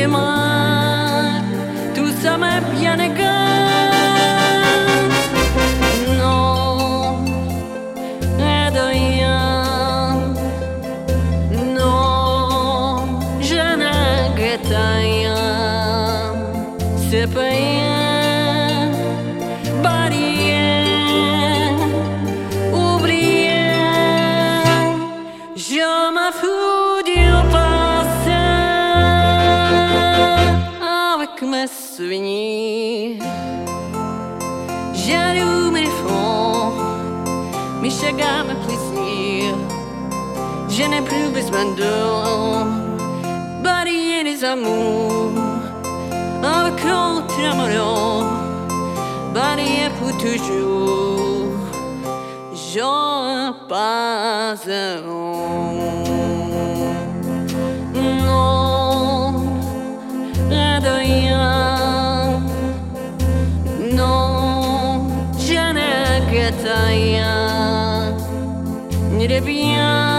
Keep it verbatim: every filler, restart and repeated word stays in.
mal, tout ça m'est bien égal. Non, de rien. Non, je ne regrette rien. C'est pas rien, pas rien, oublié. Je m'en fous du passé avec mes souvenirs. J'allume mes fonds, mes chagrins, mes plaisirs. Je n'ai plus besoin d'eux, balayer les amours avec l'autre amoureux, balayer pour toujours. J'en passe non, de rien. Non, je ne regrette rien, ni de bien.